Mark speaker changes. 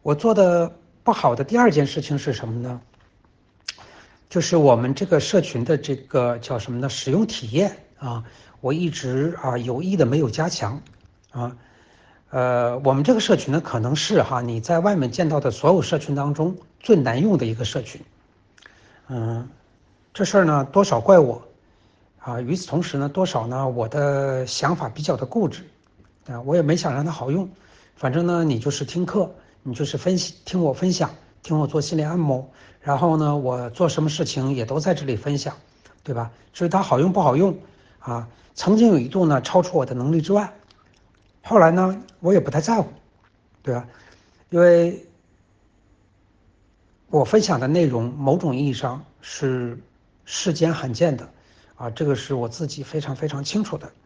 Speaker 1: 我做的不好的第二件事情是什么呢？就是我们这个社群的这个叫什么呢？使用体验啊，我一直有意的没有加强啊。我们这个社群呢，可能是你在外面见到的所有社群当中最难用的一个社群。这事儿呢，多少怪我啊。与此同时呢，多少呢，我的想法比较的固执啊，我也没想让它好用。反正呢，你就是听课，你就是听我分享，听我做心理按摩，然后呢，我做什么事情也都在这里分享，对吧？至于它好用不好用啊，曾经有一度呢，超出我的能力之外，后来呢，我也不太在乎，对吧？因为我分享的内容，某种意义上是世间罕见的，这个是我自己非常非常清楚的。